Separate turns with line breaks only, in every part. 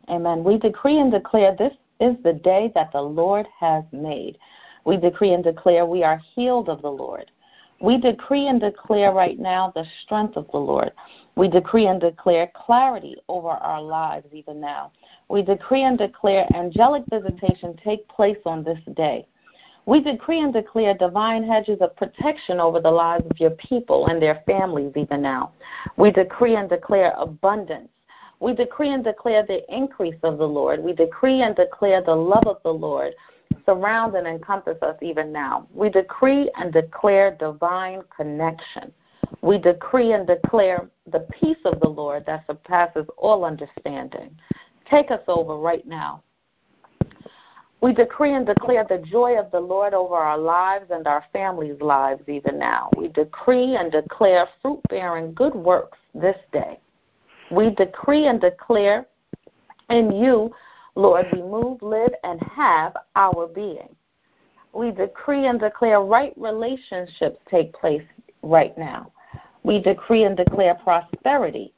Amen. We decree and declare this is the day that the Lord has made. We decree and declare we are healed of the Lord. We decree and declare right now the strength of the Lord. We decree and declare clarity over our lives even now. We decree and declare angelic visitation take place on this day. We decree and declare divine hedges of protection over the lives of your people and their families even now. We decree and declare abundance. We decree and declare the increase of the Lord. We decree and declare the love of the Lord surround and encompass us even now. We decree and declare divine connection. We decree and declare the peace of the Lord that surpasses all understanding. Take us over right now. We decree and declare the joy of the Lord over our lives and our families' lives even now. We decree and declare fruit-bearing good works this day. We decree and declare in you, Lord, we move, live, and have our being. We decree and declare right relationships take place right now. We decree and declare prosperity.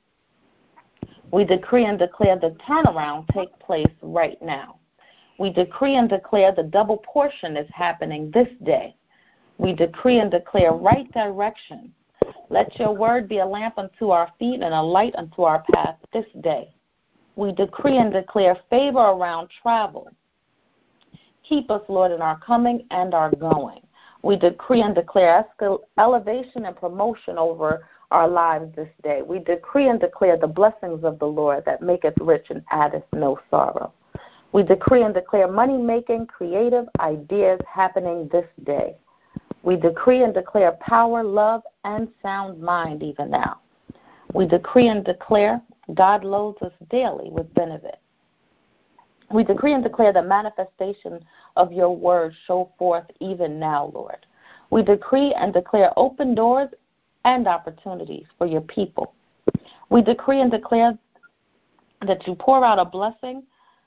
We decree and declare the turnaround take place right now. We decree and declare the double portion is happening this day. We decree and declare right direction. Let your word be a lamp unto our feet and a light unto our path this day. We decree and declare favor around travel. Keep us, Lord, in our coming and our going. We decree and declare elevation and promotion over our lives this day. We decree and declare the blessings of the Lord that maketh rich and addeth no sorrow. We decree and declare money-making, creative ideas happening this day. We decree and declare power, love, and sound mind even now. We decree and declare God loads us daily with benefit. We decree and declare the manifestation of your word show forth even now, Lord. We decree and declare open doors and opportunities for your people. We decree and declare that you pour out a blessing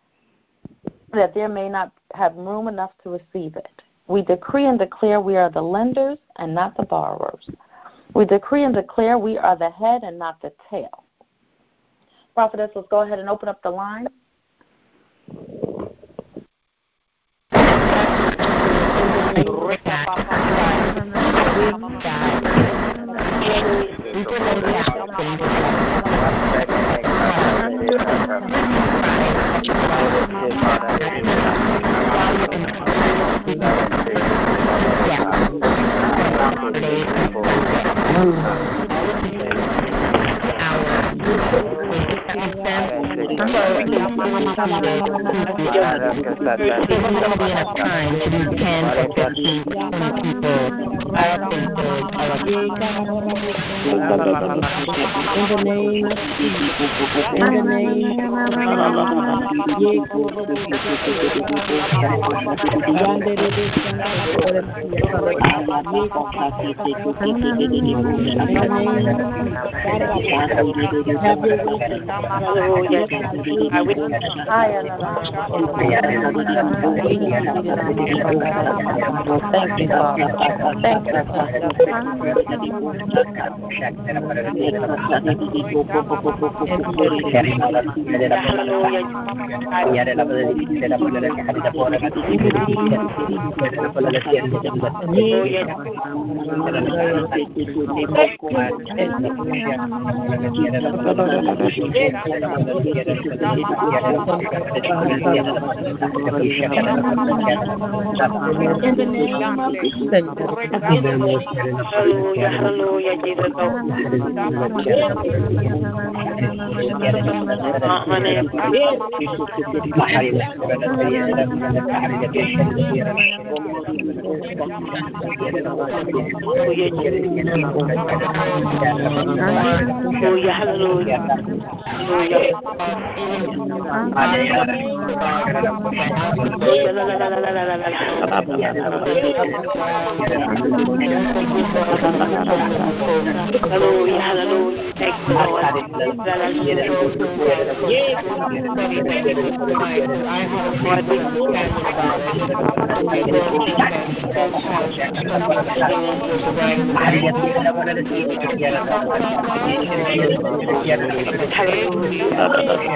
that there may not have room enough to receive it. We decree and declare we are the lenders and not the borrowers. We decree and declare we are the head and not the tail. Prophetess, let's go ahead and open up the line.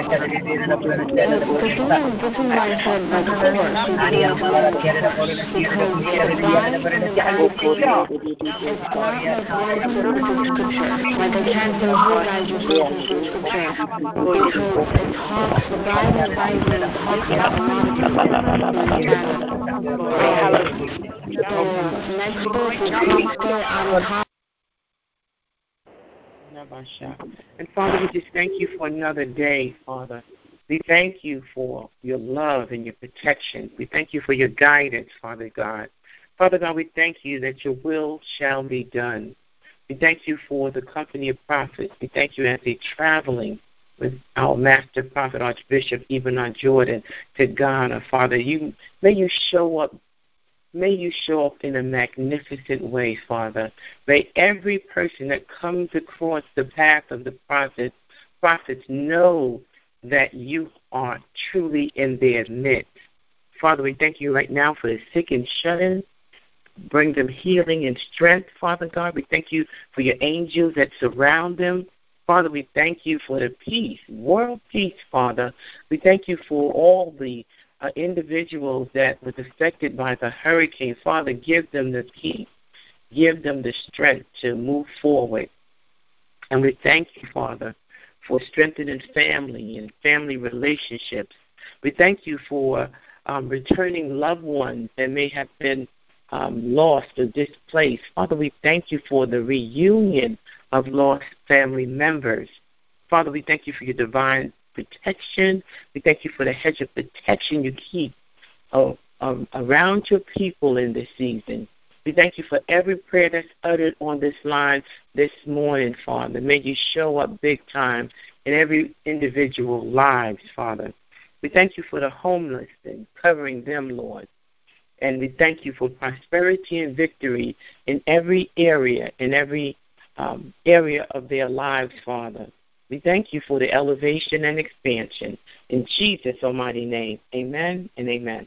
And Father, we just thank you for another day, Father. We thank you for your love and your protection. We thank you for your guidance, Father God. Father God, we thank you that your will shall be done. We thank you for the company of prophets. We thank you as they're traveling with our master prophet, Archbishop Ebenard Jordan, to Ghana, Father. May you show up in a magnificent way, Father. May every person that comes across the path of the prophets know that you are truly in their midst. Father, we thank you right now for the sick and shut-in. Bring them healing and strength, Father God. We thank you for your angels that surround them. Father, we thank you for the peace, world peace, Father. We thank you for all the individuals that was affected by the hurricane. Father, give them the peace. Give them the strength to move forward. And we thank you, Father, for strengthening family and family relationships. We thank you for returning loved ones that may have been lost or displaced. Father, we thank you for the reunion of lost family members. Father, we thank you for your divine protection. We thank you for the hedge of protection you keep around your people in this season. We thank you for every prayer that's uttered on this line this morning, Father. May you show up big time in every individual lives, Father. We thank you for the homeless and covering them, Lord. And we thank you for prosperity and victory in every area, area of their lives, Father. We thank you for the elevation and expansion. In Jesus' almighty name, amen and amen.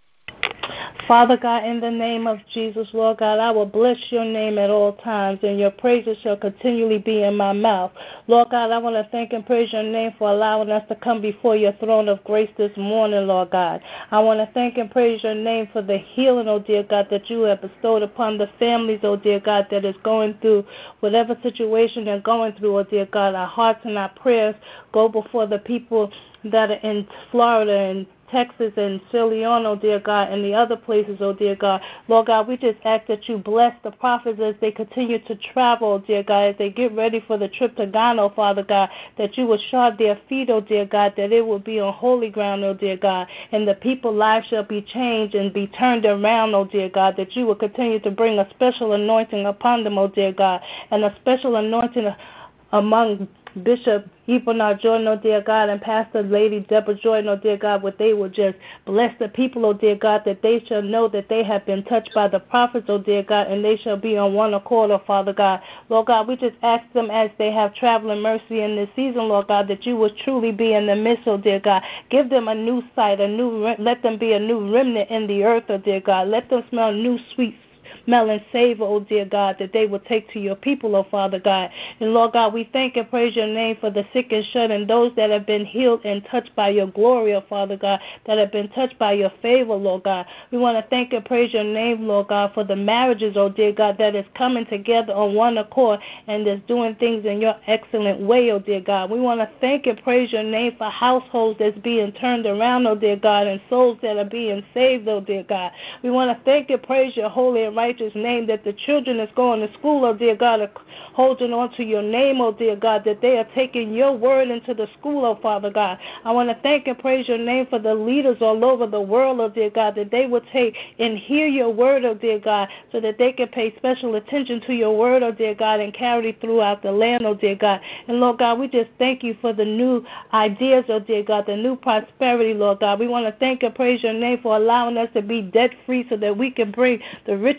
Father God, in the name of Jesus, Lord God, I will bless your name at all times, and your praises shall continually be in my mouth. Lord God, I want to thank and praise your name for allowing us to come before your throne of grace this morning, Lord God. I want to thank and praise your name for the healing, oh dear God, that you have bestowed upon the families, oh dear God, that is going through whatever situation they're going through, oh dear God. Our hearts and our prayers go before the people that are in Florida and Texas and Sierra Leone, oh dear God, and the other places, oh dear God. Lord God, we just ask that you bless the prophets as they continue to travel, oh dear God, as they get ready for the trip to Ghana, oh Father God, that you will shod their feet, oh dear God, that it will be on holy ground, oh dear God, and the people's lives shall be changed and be turned around, oh dear God, that you will continue to bring a special anointing upon them, oh dear God, and a special anointing among Bishop Ebenard Jordan, oh dear God, and Pastor Lady Deborah Jordan, oh dear God, what they will just bless the people, oh dear God, that they shall know that they have been touched by the prophets, oh dear God, and they shall be on one accord, oh Father God. Lord God, we just ask them as they have traveling mercy in this season, Lord God, that you will truly be in the midst, oh dear God. Give them a new sight, let them be a new remnant in the earth, oh dear God. Let them smell new sweet smell and savor, oh dear God, that they will take to your people, oh Father God. And Lord God, we thank and praise your name for the sick and shut and those that have been healed and touched by your glory, oh Father God, that have been touched by your favor, Lord God. We want to thank and praise your name, Lord God, for the marriages, oh dear God, that is coming together on one accord and is doing things in your excellent way, oh dear God. We want to thank and praise your name for households that's being turned around, oh dear God, and souls that are being saved, oh dear God. We want to thank and praise your holy and righteous name that the children that's going to school, oh dear God, are holding on to your name, oh dear God, that they are taking your word into the school, oh Father God. I want to thank and praise your name for the leaders all over the world, oh dear God, that they will take and hear your word, oh dear God, so that they can pay special attention to your word, oh dear God, and carry it throughout the land, oh dear God. And Lord God, we just thank you for the new ideas, oh dear God, the new prosperity, Lord God. We want to thank and praise your name for allowing us to be debt free so that we can bring the riches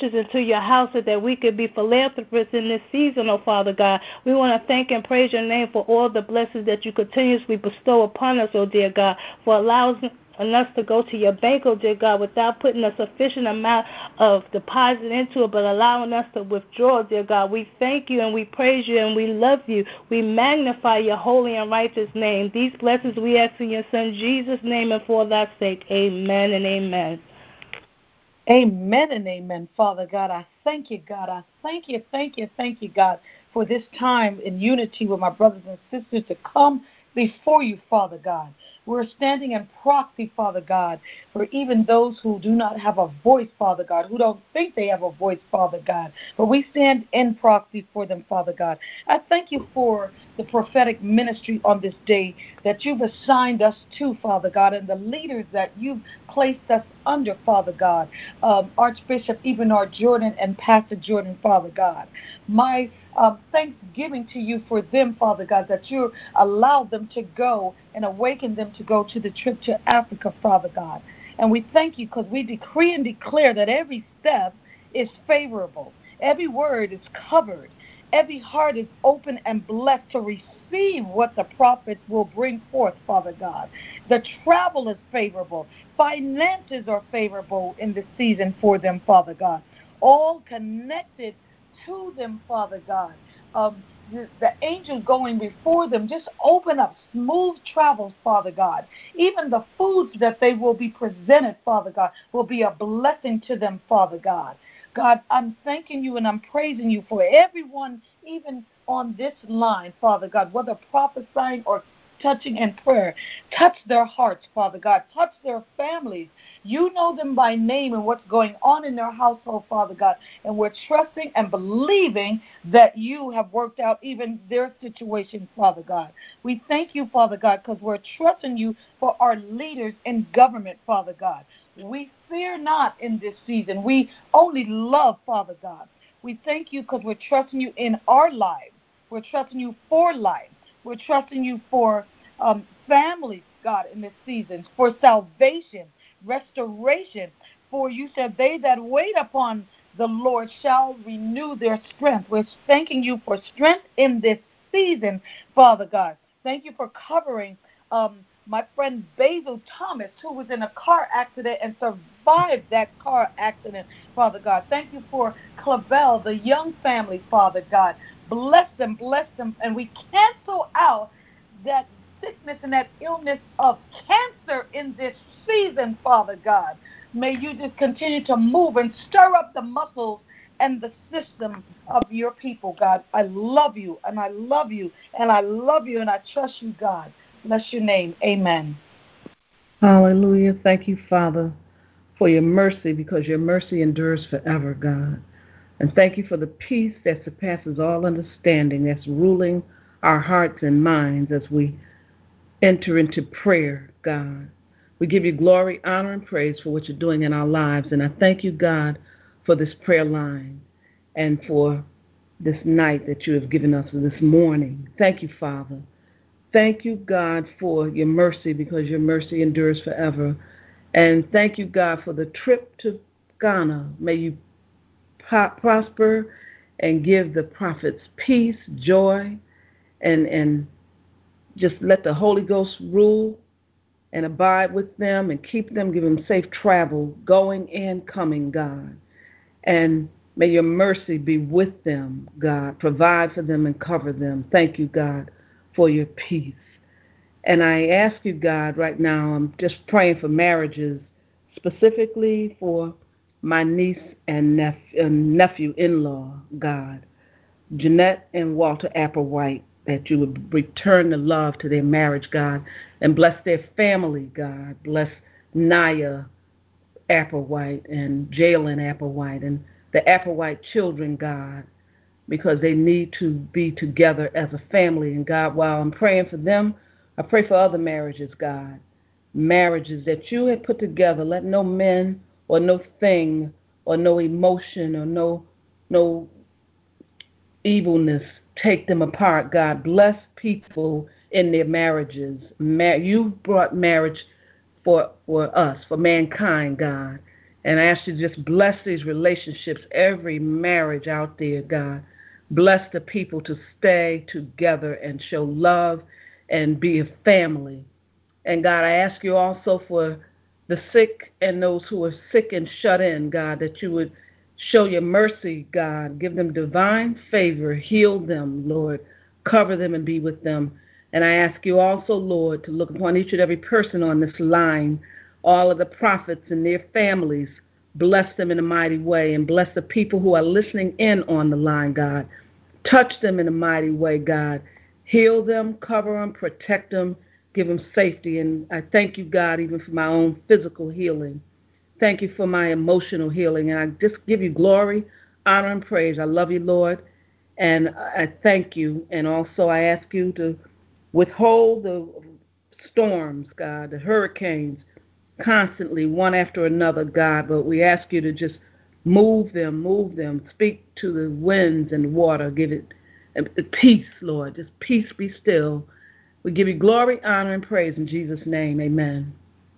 riches into your house so that we could be philanthropists in this season, oh Father God. We want to thank and praise your name for all the blessings that you continuously bestow upon us, oh dear God, for allowing us to go to your bank, oh dear God, without putting a sufficient amount of deposit into it, but allowing us to withdraw, dear God. We thank you and we praise you and we love you. We magnify your holy and righteous name. These blessings we ask in your Son Jesus' name and for thy sake. Amen and amen.
Amen and amen, Father God. I thank you, God. I thank you, God, for this time in unity with my brothers and sisters to come before you, Father God. We're standing in proxy, Father God, for even those who do not have a voice, Father God, who don't think they have a voice, Father God. But we stand in proxy for them, Father God. I thank you for the prophetic ministry on this day that you've assigned us to, Father God, and the leaders that you've placed us under, Father God. Archbishop Ebenard Jordan and Pastor Jordan, Father God. My thanksgiving to you for them, Father God, that you allowed them to go and awaken them to go to the trip to Africa, Father God. And we thank you because we decree and declare that every step is favorable. Every word is covered. Every heart is open and blessed to receive what the prophets will bring forth, Father God. The travel is favorable. Finances are favorable in this season for them, Father God. All connected to them, Father God. The angel going before them, just open up smooth travels, Father God. Even the foods that they will be presented, Father God, will be a blessing to them, Father God. God, I'm thanking you and I'm praising you for everyone, even on this line, Father God, whether prophesying or touching in prayer. Touch their hearts, Father God. Touch their families. You know them by name and what's going on in their household, Father God. And we're trusting and believing that you have worked out even their situation, Father God. We thank you, Father God, because we're trusting you for our leaders in government, Father God. We fear not in this season. We only love, Father God. We thank you because we're trusting you in our lives. We're trusting you for life. We're trusting you for families, God, in this season, for salvation, restoration. For you said, they that wait upon the Lord shall renew their strength. We're thanking you for strength in this season, Father God. Thank you for covering my friend Basil Thomas, who was in a car accident and survived that car accident, Father God. Thank you for Clavel, the young family, Father God. Bless them, and we cancel out that sickness and that illness of cancer in this season, Father God. May you just continue to move and stir up the muscles and the system of your people, God. I love you, and I love you, and I love you, and I trust you, God. Bless your name. Amen.
Hallelujah. Thank you, Father, for your mercy, because your mercy endures forever, God. And thank you for the peace that surpasses all understanding that's ruling our hearts and minds as we enter into prayer, God. We give you glory, honor, and praise for what you're doing in our lives. And I thank you, God, for this prayer line and for this night that you have given us this morning. Thank you, Father. Thank you, God, for your mercy, because your mercy endures forever. And thank you, God, for the trip to Ghana. May you prosper and give the prophets peace, joy, and just let the Holy Ghost rule and abide with them and keep them, give them safe travel, going and coming, God. And may your mercy be with them, God. Provide for them and cover them. Thank you, God, for your peace. And I ask you, God, right now, I'm just praying for marriages, specifically for my niece and nephew-in-law, God, Jeanette and Walter Applewhite, that you would return the love to their marriage, God, and bless their family, God. Bless Naya Applewhite and Jalen Applewhite and the Applewhite children, God, because they need to be together as a family. And God, while I'm praying for them, I pray for other marriages, God, marriages that you had put together. Let no man or no thing or no emotion or no evilness take them apart, God. Bless people in their marriages. You brought marriage for us, for mankind, God. And I ask you to just bless these relationships, every marriage out there, God. Bless the people to stay together and show love and be a family. And God, I ask you also for the sick and those who are sick and shut in, God, that you would show your mercy, God. Give them divine favor. Heal them, Lord. Cover them and be with them. And I ask you also, Lord, to look upon each and every person on this line, all of the prophets and their families. Bless them in a mighty way, and bless the people who are listening in on the line, God. Touch them in a mighty way, God. Heal them, cover them, protect them, give them safety. And I thank you, God, even for my own physical healing. Thank you for my emotional healing. And I just give you glory, honor, and praise. I love you, Lord, and I thank you. And also I ask you to withhold the storms, God, the hurricanes, constantly, one after another, God. But we ask you to just move them. Speak to the winds and water. Give it peace, Lord. Just peace, be still. We give you glory, honor, and praise in Jesus' name. Amen.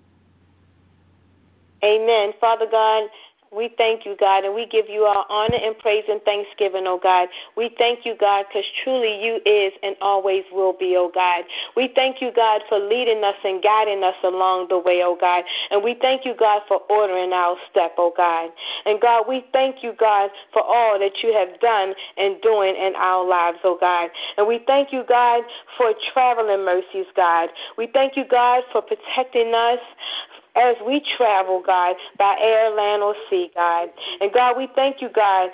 Amen. Father God, we thank you, God, and we give you our honor and praise and thanksgiving, oh God. We thank you, God, because truly you is and always will be, oh God. We thank you, God, for leading us and guiding us along the way, oh God. And we thank you, God, for ordering our step, oh God. And God, we thank you, God, for all that you have done and doing in our lives, oh God. And we thank you, God, for traveling mercies, God. We thank you, God, for protecting us as we travel, God, by air, land, or sea, God. And God, we thank you, God,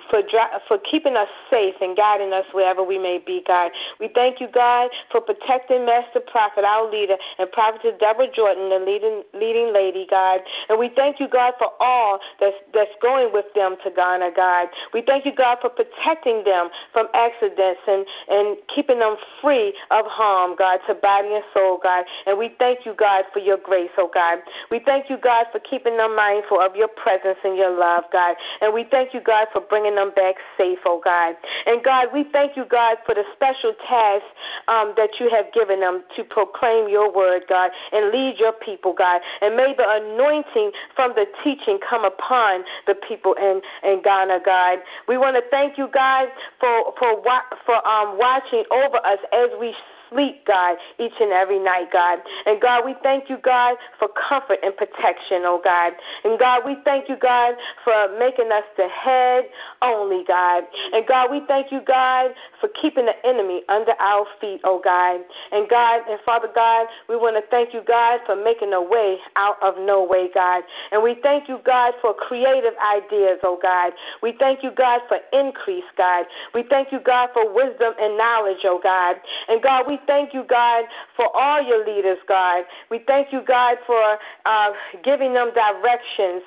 for keeping us safe and guiding us wherever we may be, God. We thank you, God, for protecting Master Prophet, our leader, and Prophetess Deborah Jordan, the leading lady, God. And we thank you, God, for all that's going with them to Ghana, God. We thank you, God, for protecting them from accidents and keeping them free of harm, God, to body and soul, God. And we thank you, God, for your grace, oh God. We thank you, God, for keeping them mindful of your presence and your love, God. And we thank you, God, for bringing them back safe, oh God. And God, we thank you, God, for the special task that you have given them to proclaim your word, God, and lead your people, God. And may the anointing from the teaching come upon the people in Ghana, God. We want to thank you, God, for watching over us as we sleep, God, each and every night, God. And God, we thank you, God, for comfort and protection, oh God. And God, we thank you, God, for making us the head only, God. And God, we thank you, God, for keeping the enemy under our feet, oh God. And God, and Father God, we want to thank you, God, for making a way out of no way, God. And we thank you, God, for creative ideas, oh God. We thank you, God, for increase, God. We thank you, God, for wisdom and knowledge, oh God. And God, we thank you, God, for all your leaders, God. We thank you, God, for giving them directions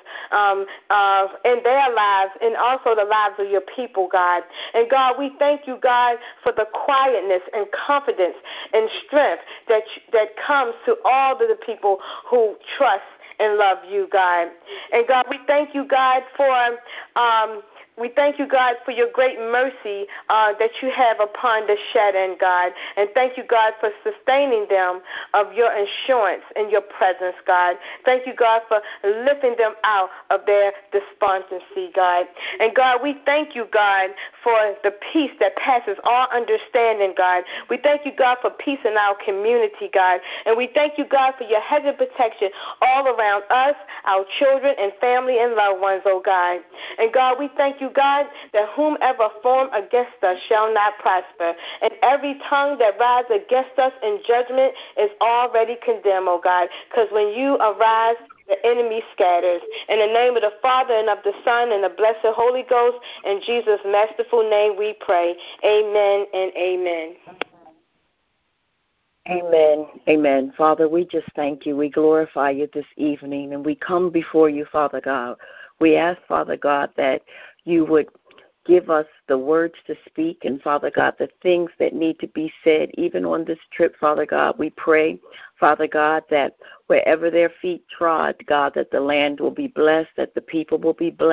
in their lives and also the lives of your people, God. And God, we thank you, God, for the quietness and confidence and strength that comes to all of the people who trust and love you, God. And God, we thank you, God, for your great mercy that you have upon the shed-in, God. And thank you, God, for sustaining them of your assurance and your presence, God. Thank you, God, for lifting them out of their despondency, God. And God, we thank you, God, for the peace that passes all understanding, God. We thank you, God, for peace in our community, God. And we thank you, God, for your hedge of protection all around us, our children and family and loved ones, oh God. And God, we thank you, God, that whomever form against us shall not prosper. And every tongue that rises against us in judgment is already condemned, oh God. Because when you arise, the enemy scatters. In the name of the Father and of the Son and the blessed Holy Ghost, in Jesus' masterful name we pray. Amen and amen.
Amen. Amen. Father, we just thank you. We glorify you this evening, and we come before you, Father God. We ask, Father God, that you would give us the words to speak, and, Father God, the things that need to be said, even on this trip, Father God. We pray, Father God, that wherever their feet trod, God, that the land will be blessed, that the people will be blessed.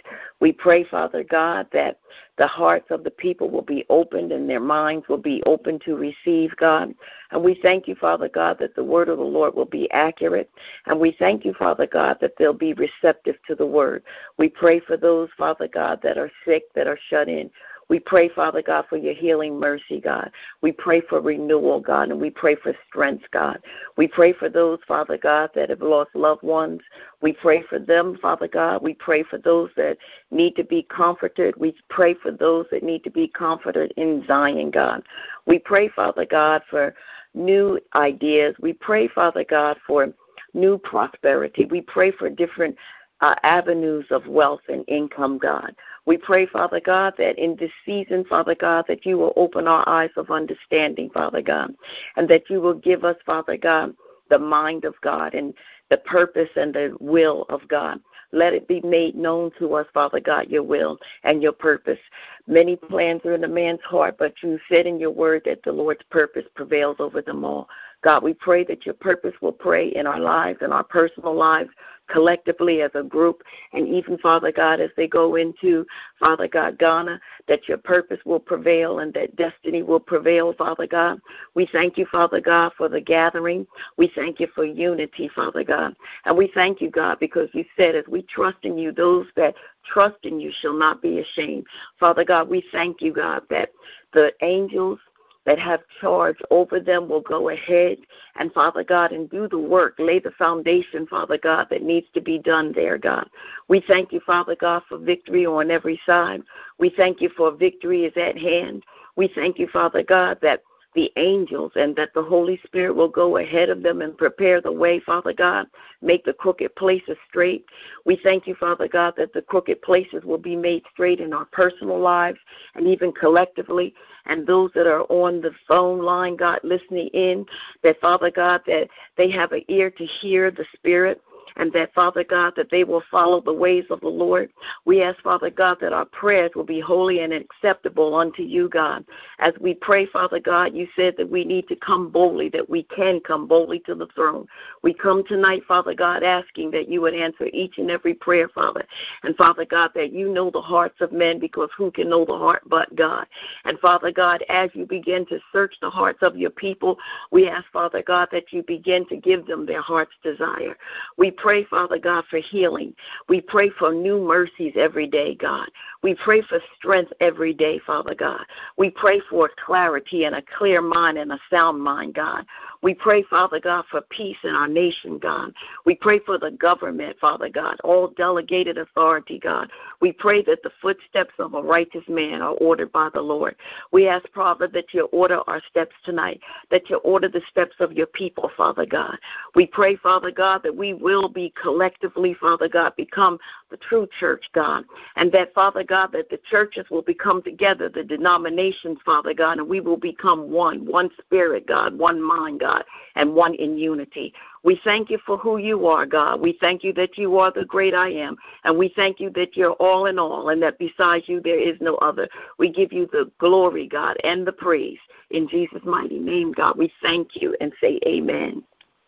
We pray, Father God, that the hearts of the people will be opened and their minds will be open to receive, God. And we thank you, Father God, that the word of the Lord will be accurate. And we thank you, Father God, that they'll be receptive to the word. We pray for those, Father God, that are sick, that are shut in. We pray, Father God, for your healing mercy, God. We pray for renewal, God, and we pray for strength, God. We pray for those, Father God, that have lost loved ones. We pray for them, Father God. We pray for those that need to be comforted. We pray for those that need to be comforted in Zion, God. We pray, Father God, for new ideas. We pray, Father God, for new prosperity. We pray for different avenues of wealth and income, God. We pray, Father God, that in this season, Father God, that you will open our eyes of understanding, Father God, and that you will give us, Father God, the mind of God and the purpose and the will of God. Let it be made known to us, Father God, your will and your purpose. Many plans are in a man's heart, but you said in your word that the Lord's purpose prevails over them all. God, we pray that your purpose will pray in our lives, in our personal lives, collectively as a group, and even, Father God, as they go into, Father God, Ghana, that your purpose will prevail and that destiny will prevail, Father God. We thank you, Father God, for the gathering. We thank you for unity, Father God. And we thank you, God, because you said as we trust in you, those that trust in you shall not be ashamed. Father God, we thank you, God, that the angels that have charge over them will go ahead and, Father God, and do the work, lay the foundation, Father God, that needs to be done there, God. We thank you, Father God, for victory on every side. We thank you for victory is at hand. We thank you, Father God, that the angels and that the Holy Spirit will go ahead of them and prepare the way, Father God, make the crooked places straight. We thank you, Father God, that the crooked places will be made straight in our personal lives and even collectively. And those that are on the phone line, God, listening in, that, Father God, that they have an ear to hear the Spirit, and that, Father God, that they will follow the ways of the Lord. We ask, Father God, that our prayers will be holy and acceptable unto you, God. As we pray, Father God, you said that we need to come boldly, that we can come boldly to the throne. We come tonight, Father God, asking that you would answer each and every prayer, Father. And, Father God, that you know the hearts of men, because who can know the heart but God? And, Father God, as you begin to search the hearts of your people, we ask, Father God, that you begin to give them their heart's desire. We pray, Father God, for healing. We pray for new mercies every day, God. We pray for strength every day, Father God. We pray for clarity and a clear mind and a sound mind, God. We pray, Father God, for peace in our nation, God. We pray for the government, Father God, all delegated authority, God. We pray that the footsteps of a righteous man are ordered by the Lord. We ask, Father, that you order our steps tonight, that you order the steps of your people, Father God. We pray, Father God, that we will be collectively, Father God, become the true church, God, and that, Father God, that the churches will become together, the denominations, Father God, and we will become one spirit, God, one mind, God, and one in unity. We thank you for who you are, God. We thank you that you are the great I am, and we thank you that you're all in all, and that besides you there is no other. We give you the glory, God, and the praise. In Jesus' mighty name, God, we thank you and say amen.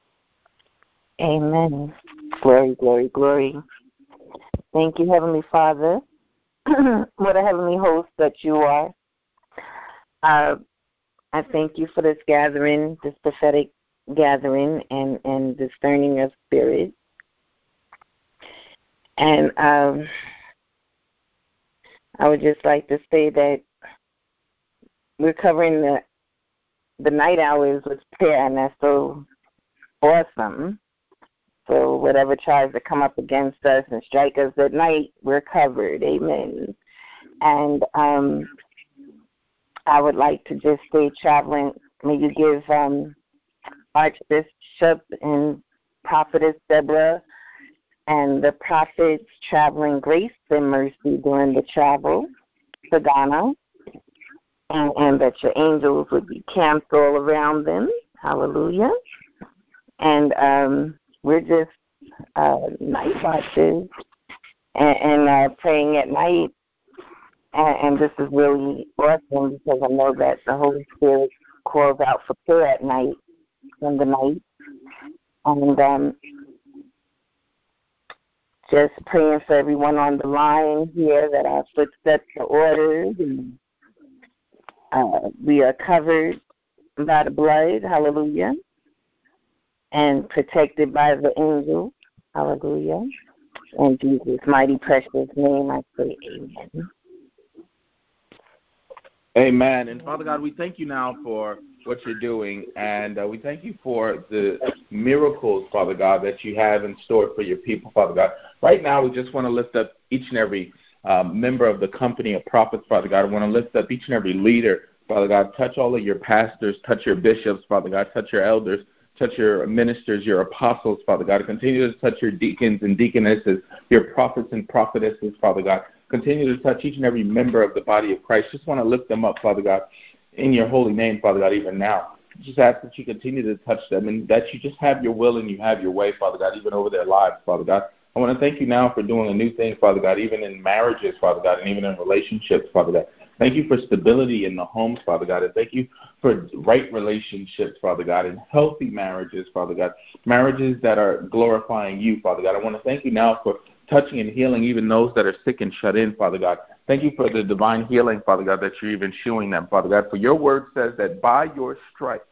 Amen. Glory, glory, glory. Thank you, Heavenly Father. What a heavenly host that you are. I thank you for this gathering, this prophetic gathering, and discerning of spirit. And I would just like to say that we're covering the night hours with prayer, and that's so awesome. So whatever tries to come up against us and strike us at night, we're covered. Amen. And I would like to just say, traveling, may you give Archbishop and Prophetess Deborah and the prophets traveling grace and mercy during the travel to Ghana, and that your angels would be camped all around them. Hallelujah. And we're just night watches and praying at night. And this is really awesome because I know that the Holy Spirit calls out for prayer at night, in the night. And
Just praying for everyone on the line here that our footsteps are ordered and we are covered by the blood, hallelujah, and protected by the angels, hallelujah. In Jesus' mighty precious name I say amen.
Amen. And Father God, we thank you now for what you're doing, and we thank you for the miracles, Father God, that you have in store for your people, Father God. Right now, we just want to lift up each and every member of the company of prophets, Father God. I want to lift up each and every leader, Father God. Touch all of your pastors, touch your bishops, Father God, touch your elders, touch your ministers, your apostles, Father God. Continue to touch your deacons and deaconesses, your prophets and prophetesses, Father God. Continue to touch each and every member of the body of Christ. Just want to lift them up, Father God, in your holy name, Father God, even now. Just ask that you continue to touch them and that you just have your will and you have your way, Father God, even over their lives, Father God. I want to thank you now for doing a new thing, Father God, even in marriages, Father God, and even in relationships, Father God. Thank you for stability in the homes, Father God, and thank you for right relationships, Father God, and healthy marriages, Father God, marriages that are glorifying you, Father God. I want to thank you now for touching and healing even those that are sick and shut in, Father God. Thank you for the divine healing, Father God, that you're even showing them, Father God. For your word says that by your stripes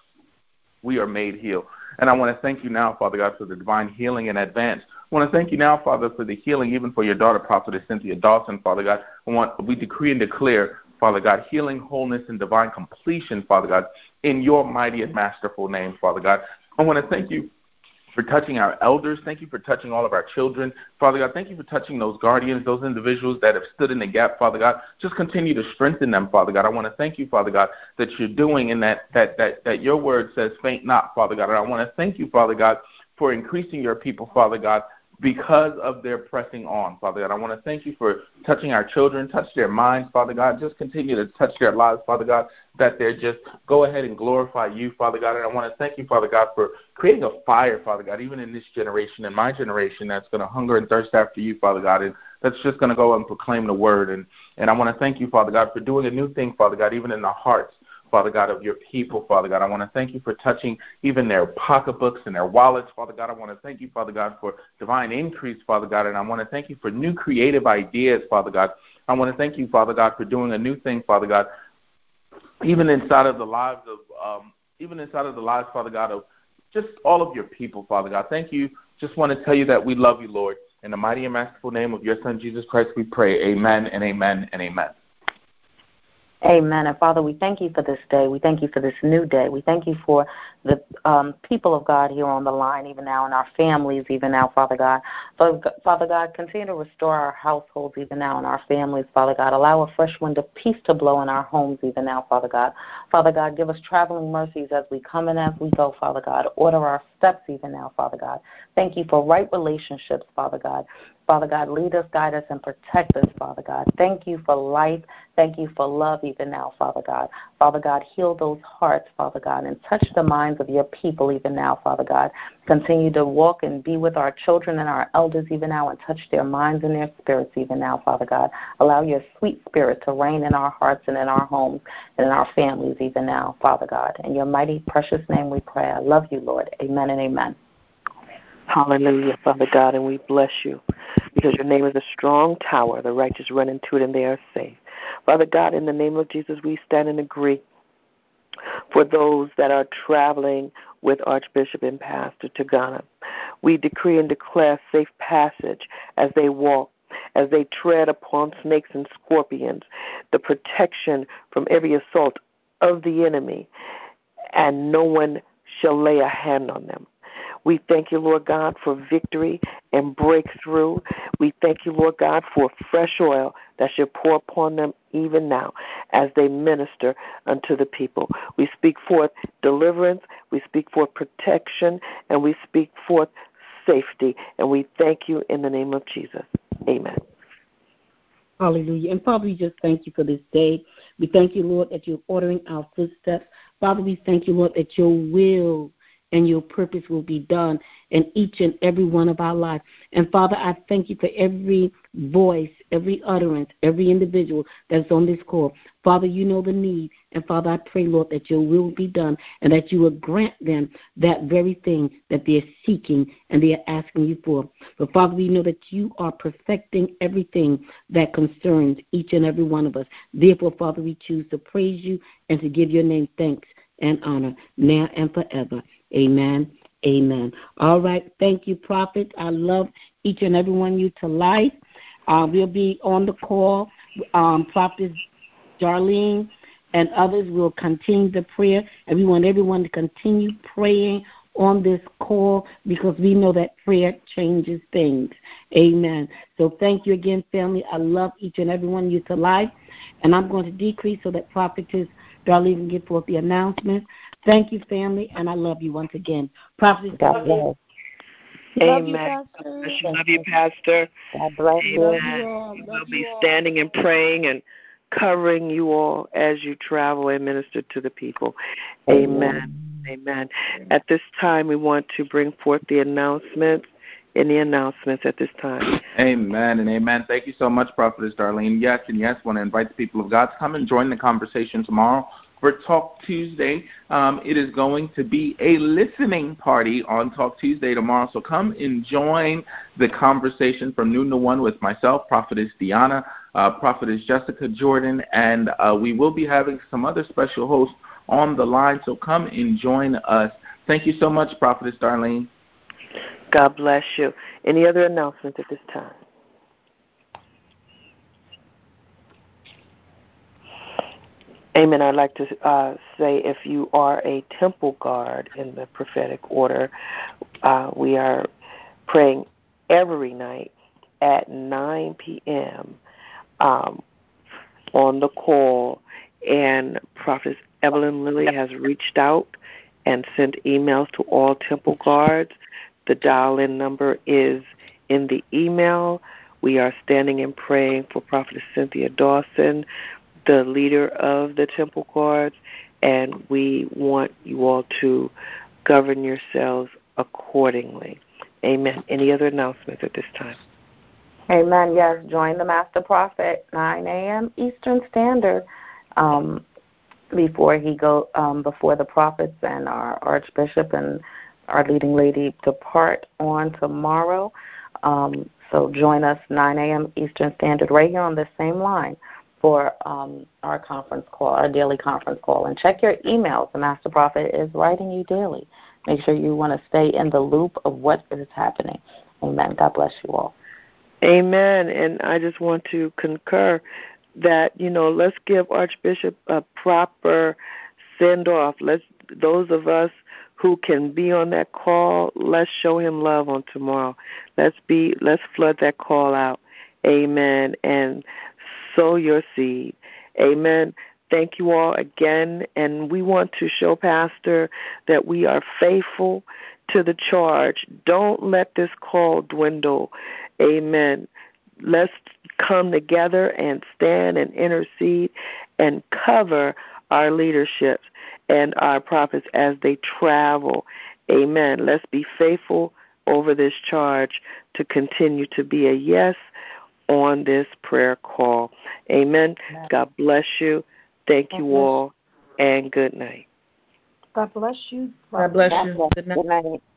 we are made healed. And I want to thank you now, Father God, for the divine healing in advance. I want to thank you now, Father, for the healing even for your daughter, Prophetess Cynthia Dawson, Father God. We decree and declare, Father God, healing, wholeness, and divine completion, Father God, in your mighty and masterful name, Father God. I want to thank you for touching our elders. Thank you for touching all of our children. Father God, thank you for touching those guardians, those individuals that have stood in the gap, Father God. Just continue to strengthen them, Father God. I want to thank you, Father God, that you're doing and that your word says, faint not, Father God. And I want to thank you, Father God, for increasing your people, Father God, because of their pressing on, Father God. I want to thank you for touching our children, touch their minds, Father God. Just continue to touch their lives, Father God, that they're just go ahead and glorify you, Father God. And I want to thank you, Father God, for creating a fire, Father God, even in this generation, in my generation, that's going to hunger and thirst after you, Father God, and that's just going to go and proclaim the word. And I want to thank you, Father God, for doing a new thing, Father God, even in the hearts, Father God, of your people, Father God. I want to thank you for touching even their pocketbooks and their wallets, Father God. I want to thank you, Father God, for divine increase, Father God. And I want to thank you for new creative ideas, Father God. I want to thank you, Father God, for doing a new thing, Father God, even inside of the lives, Father God, of just all of your people, Father God. Thank you. Just want to tell you that we love you, Lord. In the mighty and masterful name of your Son, Jesus Christ, we pray. Amen and amen and amen.
Amen. And Father, we thank you for this day. We thank you for this new day. We thank you for the people of God here on the line, even now, and our families, even now, Father God. Father God, continue to restore our households, even now, and our families, Father God. Allow a fresh wind of peace to blow in our homes, even now, Father God. Father God, give us traveling mercies as we come and as we go, Father God. Order our steps, even now, Father God. Thank you for right relationships, Father God. Father God, lead us, guide us, and protect us, Father God. Thank you for life. Thank you for love even now, Father God. Father God, heal those hearts, Father God, and touch the minds of your people even now, Father God. Continue to walk and be with our children and our elders even now and touch their minds and their spirits even now, Father God. Allow your sweet spirit to reign in our hearts and in our homes and in our families even now, Father God. In your mighty, precious name we pray. I love you, Lord. Amen and amen.
Hallelujah, Father God, and we bless you because your name is a strong tower. The righteous run into it and they are safe. Father God, in the name of Jesus, we stand and agree for those that are traveling with Archbishop and Pastor to Ghana. We decree and declare safe passage as they walk, as they tread upon snakes and scorpions, the protection from every assault of the enemy, and no one shall lay a hand on them. We thank you, Lord God, for victory and breakthrough. We thank you, Lord God, for fresh oil that should pour upon them even now as they minister unto the people. We speak forth deliverance, we speak forth protection, and we speak forth safety. And we thank you in the name of Jesus. Amen.
Hallelujah. And Father, we just thank you for this day. We thank you, Lord, that you're ordering our footsteps. Father, we thank you, Lord, that your will and your purpose will be done in each and every one of our lives. And Father, I thank you for every voice, every utterance, every individual that's on this call. Father, you know the need. And Father, I pray, Lord, that your will be done and that you will grant them that very thing that they're seeking and they're asking you for. But Father, we know that you are perfecting everything that concerns each and every one of us. Therefore, Father, we choose to praise you and to give your name thanks and honor now and forever. Amen. Amen. All right. Thank you, Prophet. I love each and every one of you to life. We'll be on the call. Prophet Darlene and others will continue the prayer. And we want everyone to continue praying on this call because we know that prayer changes things. Amen. So thank you again, family. I love each and every one of you to life. And I'm going to decrease so that Prophetess Darlene can get forth the announcement. Thank you, family, and I love you once again. Prophetess Darlene.
Amen. Love you, Pastor.
God bless you.
Amen. We'll be standing and praying and covering you all as you travel and minister to the people. Amen. Amen. At this time, we want to bring forth the announcements. Any announcements at this time?
Amen and amen. Thank you so much, Prophetess Darlene. Yes, want to invite the people of God to come and join the conversation tomorrow for Talk Tuesday. It is going to be a listening party on Talk Tuesday tomorrow, so come and join the conversation from noon to 1 with myself, Prophetess Deanna, Prophetess Jessica Jordan, and we will be having some other special hosts on the line, so come and join us. Thank you so much, Prophetess Darlene.
God bless you. Any other announcements at this time? Amen. I'd like to say if you are a temple guard in the prophetic order, we are praying every night at 9 p.m. On the call, and Prophet Evelyn Lilly has reached out and sent emails to all temple guards. The dial-in number is in the email. We are standing and praying for Prophetess Cynthia Dawson, the leader of the temple guards, and we want you all to govern yourselves accordingly. Amen. Any other announcements at this time?
Amen. Yes, join the Master Prophet 9 a.m. Eastern Standard before the prophets and our Archbishop and our leading lady depart on tomorrow. So join us 9 a.m. Eastern Standard right here on the same line for our conference call, our daily conference call. And check your emails. The Master Prophet is writing you daily. Make sure you want to stay in the loop of what is happening. Amen. God bless you all.
Amen. And I just want to concur that, let's give Archbishop a proper send-off. Those of us who can be on that call, let's show him love on tomorrow. Let's flood that call out. Amen. And sow your seed. Amen. Thank you all again. And we want to show Pastor that we are faithful to the charge. Don't let this call dwindle. Amen. Let's come together and stand and intercede and cover our leadership and our prophets as they travel. Amen. Let's be faithful over this charge to continue to be a yes on this prayer call. Amen. God bless you. Thank you all, and good night.
God bless you.
God bless you. Good night.
Good night.